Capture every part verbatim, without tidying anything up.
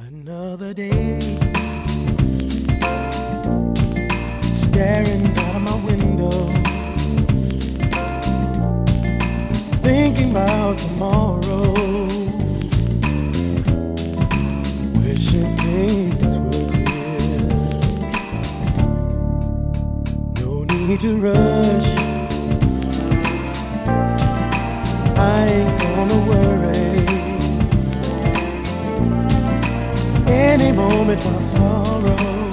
Another day, staring out of my window, thinking about tomorrow, wishing things were clear. No need to rush, I ain't gonna worry. Any moment my sorrow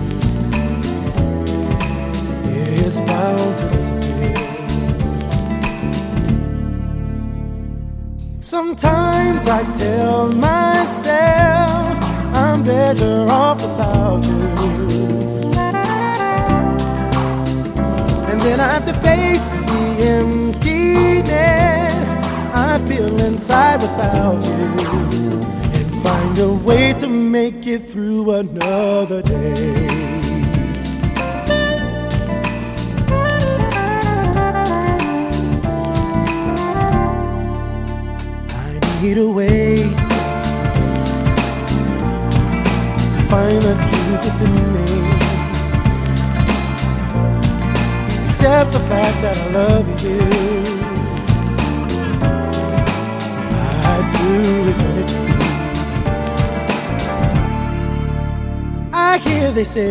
is bound to disappear. Sometimes I tell myself I'm better off without you, and then I have to face the emptiness I feel inside without you, find a way to make it through another day. I need a way to find the truth within me, accept the fact that I love you. I'd do eternity. I hear they say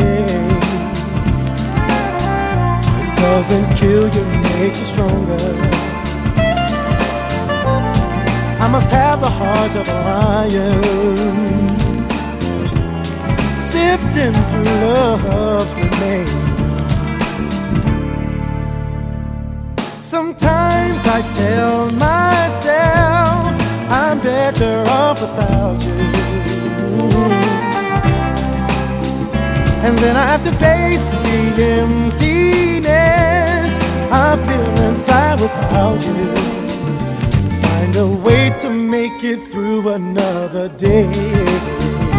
what doesn't kill you makes you stronger. I must have the heart of a lion, sifting through love's remains. Sometimes I tell myself I'm better off without you, and then I have to face the emptiness I feel inside without you, and find a way to make it through another day.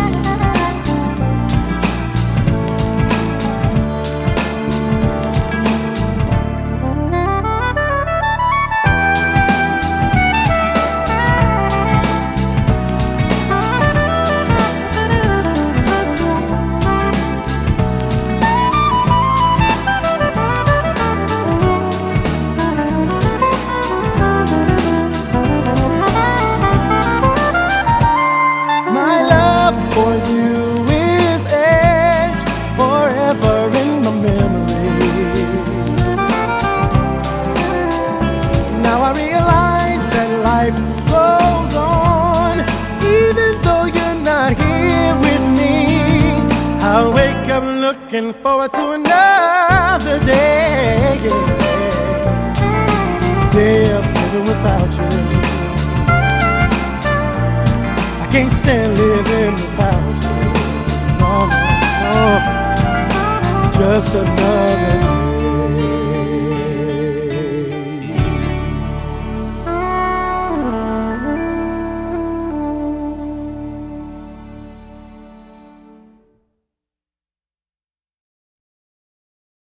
For you is etched forever in my memory. Now I realize that life goes on, even though you're not here with me. I'll wake up looking forward to another day, day of living without you. Can't stand living without you, no, no, no. Just another day.